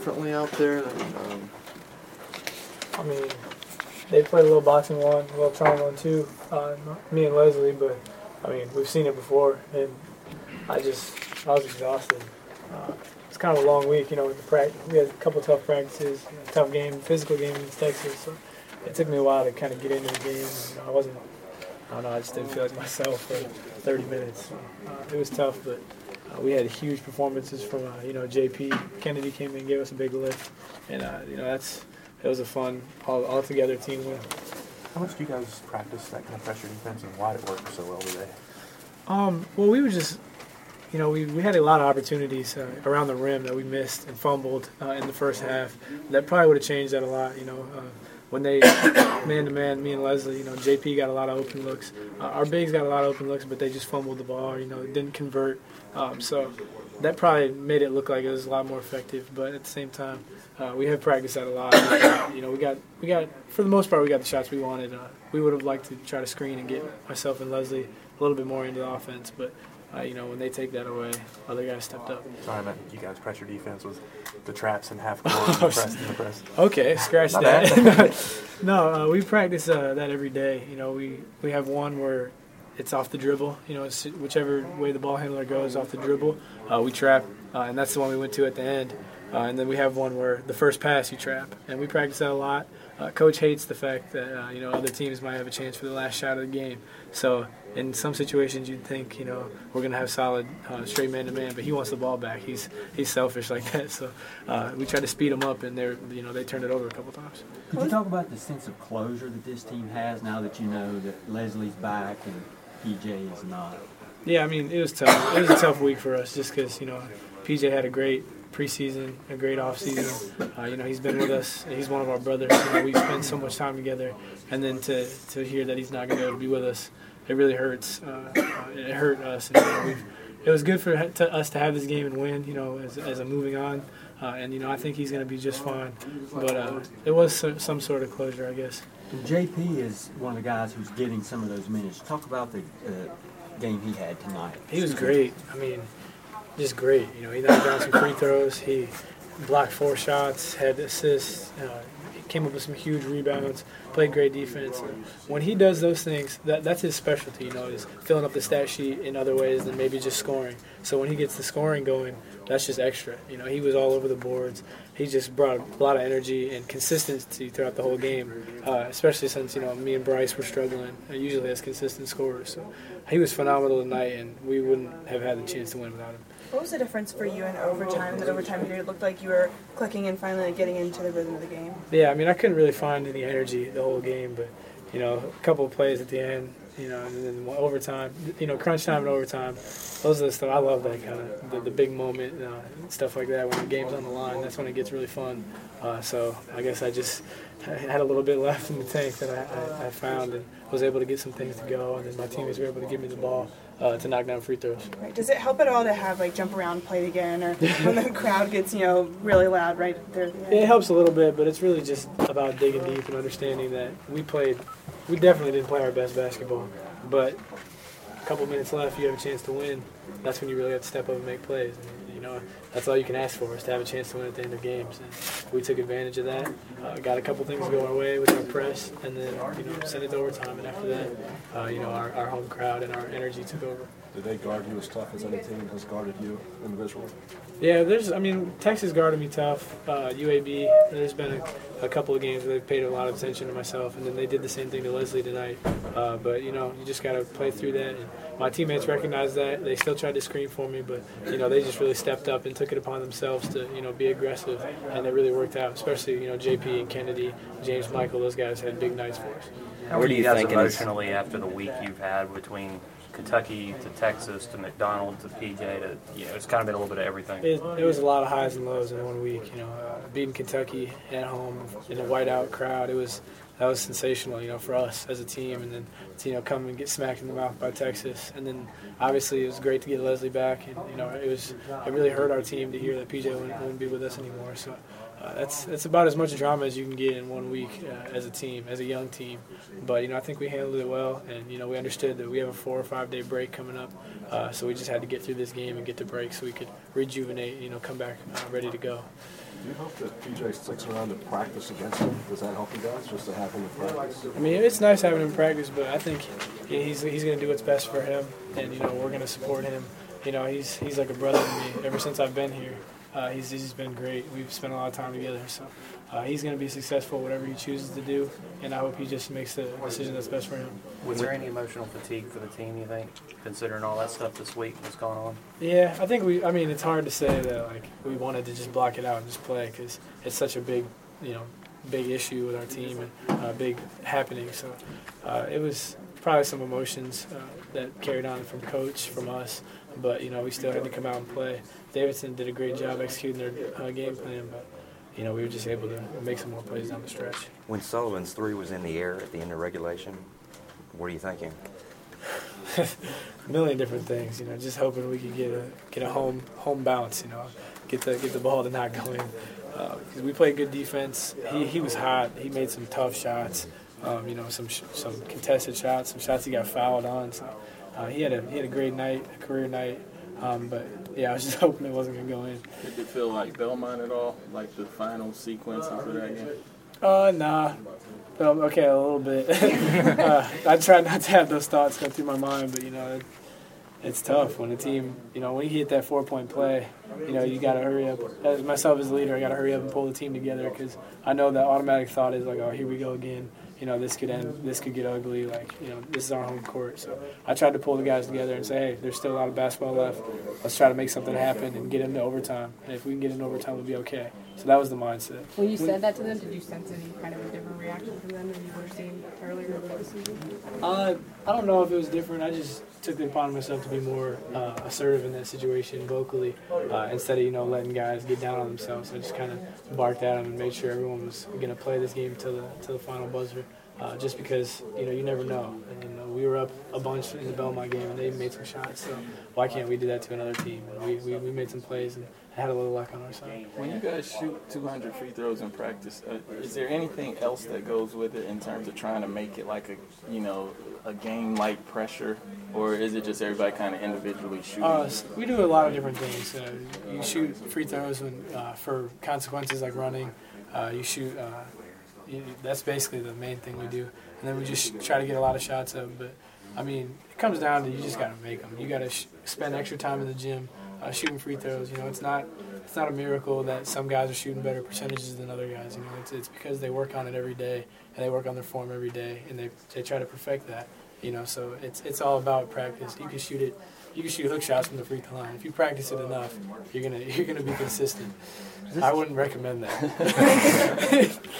differently out there? I mean, they played a little boxing one, a little triangle one too, me and Leslie, but I mean, we've seen it before, and I was exhausted. It's kind of a long week, with the practice. We had a couple tough practices, tough game, physical game against Texas, so it took me a while to kind of get into the game. I just didn't feel like myself for 30 minutes. It was tough, but we had huge performances from, JP. Kennedy came in and gave us a big lift, and, it was a fun, all-together team win. How much do you guys practice that kind of pressure defense, and why did it work so well today? Well, we were just, we had a lot of opportunities around the rim that we missed and fumbled in the first half. That probably would have changed that a lot, when they man-to-man, me and Leslie, JP got a lot of open looks. Our bigs got a lot of open looks, but they just fumbled the ball, didn't convert. So that probably made it look like it was a lot more effective. But at the same time, we have practiced that a lot. We got for the most part, we got the shots we wanted. We would have liked to try to screen and get myself and Leslie a little bit more into the offense, but when they take that away, other guys stepped up. Sorry, I meant you guys' pressure defense was the traps and half court and the press. Okay, scratch that. No, we practice that every day. We have one where it's off the dribble. It's whichever way the ball handler goes off the dribble, we trap, and that's the one we went to at the end. And then we have one where the first pass you trap, and we practice that a lot. Coach hates the fact that other teams might have a chance for the last shot of the game. So in some situations you'd think we're going to have solid straight man-to-man, but he wants the ball back. He's selfish like that. So we try to speed him up, and they turned it over a couple times. Could you talk about the sense of closure that this team has now that you know that Leslie's back and PJ is not? Yeah, I mean, it was tough. It was a tough week for us just because PJ had a great preseason, a great offseason. He's been with us. He's one of our brothers. We spend so much time together, and then to hear that he's not going to be able to be with us, it really hurts. It hurt us. And, it was good for us to have this game and win. As a moving on, and I think he's going to be just fine. But it was some sort of closure, I guess. And JP is one of the guys who's getting some of those minutes. Talk about the game he had tonight. He was great. I mean, just great. He knocked down some free throws. He blocked 4 shots, had assists, he came up with some huge rebounds, played great defense. When he does those things, that's his specialty, is filling up the stat sheet in other ways than maybe just scoring. So when he gets the scoring going, that's just extra. He was all over the boards. He just brought a lot of energy and consistency throughout the whole game, especially since, me and Bryce were struggling, usually as consistent scorers. So he was phenomenal tonight, and we wouldn't have had the chance to win without him. What was the difference for you in overtime? The overtime period looked like you were clicking and finally getting into the rhythm of the game. Yeah, I mean, I couldn't really find any energy the whole game, but, a couple of plays at the end, and then overtime, crunch time and overtime, those are the stuff. I love that kind of, the big moment, stuff like that when the game's on the line. That's when it gets really fun. So I guess I just had a little bit left in the tank that I found and was able to get some things to go, and then my teammates were able to give me the ball to knock down free throws. Right. Does it help at all to have jump around play again, or when the crowd gets really loud right there at the end? It helps a little bit, but it's really just about digging deep and understanding that we definitely didn't play our best basketball, but a couple minutes left, you have a chance to win. That's when you really have to step up and make plays. And, that's all you can ask for, is to have a chance to win at the end of games. And we took advantage of that. Got a couple things go our way with our press, and then sent it to overtime. And after that, our home crowd and our energy took over. Did they guard you as tough as any team has guarded you individually? Yeah, Texas guarded me tough. UAB, there's been a couple of games where they've paid a lot of attention to myself, and then they did the same thing to Leslie tonight. But, you just got to play through that. And my teammates recognized that. They still tried to screen for me, but, they just really stepped up and took it upon themselves to, be aggressive, and it really worked out, especially, JP and Kennedy, James Michael, those guys had big nights for us. How are you guys emotionally after the week you've had between Kentucky to Texas to McDonald to PJ to, it's kind of been a little bit of everything? It was a lot of highs and lows in 1 week. Beating Kentucky at home in a whiteout crowd, that was sensational, for us as a team, and then to come and get smacked in the mouth by Texas, and then obviously it was great to get Leslie back, and it really hurt our team to hear that PJ wouldn't be with us anymore. So that's about as much drama as you can get in 1 week as a team, as a young team. But I think we handled it well, and we understood that we have a 4 or 5 day break coming up, so we just had to get through this game and get the break so we could rejuvenate, come back ready to go. Do you hope that PJ sticks around to practice against him? Does that help you guys, just to have him in practice? I mean, it's nice having him in practice, but I think he's going to do what's best for him, and, you know, we're going to support him. You know, he's like a brother to me ever since I've been here. He's been great. We've spent a lot of time together, so he's going to be successful whatever he chooses to do, and I hope he just makes the decision that's best for him. Was there any emotional fatigue for the team, you think, considering all that stuff this week that's going on? Yeah, I think I mean, it's hard to say that, like, we wanted to just block it out and just play because it's such a big, you know, big issue with our team and big happening. So it was probably some emotions that carried on from coach, from us, but, you know, we still had to come out and play. Davidson did a great job executing their game plan, but, you know, we were just able to make some more plays down the stretch. When Sullivan's three was in the air at the end of regulation, what are you thinking? A million different things, you know, just hoping we could get a home bounce, you know, get the ball to not go in. Because we played good defense. He was hot. He made some tough shots, you know, some contested shots, some shots he got fouled on. So he had a great night, a career night. But yeah, I was just hoping it wasn't gonna go in. Did it feel like Belmont at all, like the final sequences of that game? Nah. Okay, a little bit. I try not to have those thoughts go through my mind, but, you know, it's tough when a team, you know, when you hit that 4-point play, you know, you got to hurry up. As myself as a leader, I got to hurry up and pull the team together because I know that automatic thought is like, oh, here we go again. You know, this could end, this could get ugly. Like, you know, this is our home court. So I tried to pull the guys together and say, hey, there's still a lot of basketball left. Let's try to make something happen and get into overtime. And if we can get into overtime, we'll be okay. So that was the mindset. When you said that to them, did you sense any kind of a different reaction from them than you were seeing earlier in the season? I don't know if it was different. I just took it upon myself to be more assertive in that situation vocally instead of, you know, letting guys get down on themselves. I just kind of barked at them and made sure everyone was going to play this game till the final buzzer. Just because, you know, you never know. And, you know, we were up a bunch in the Belmont game, and they made some shots. So why can't we do that to another team? And we made some plays and had a little luck on our side. When you guys shoot 200 free throws in practice, is there anything else that goes with it in terms of trying to make it like a game-like pressure, or is it just everybody kind of individually shooting? We do a lot of different things. You shoot free throws for consequences like running. You shoot. That's basically the main thing we do, and then we just try to get a lot of shots up. But I mean, it comes down to you just got to make them. You got to spend extra time in the gym shooting free throws. You know, it's not a miracle that some guys are shooting better percentages than other guys. You know, it's because they work on it every day and they work on their form every day, and they try to perfect that. You know, so it's all about practice. You can shoot it. You can shoot hook shots from the free throw line. If you practice it enough, you're gonna be consistent. I wouldn't recommend that.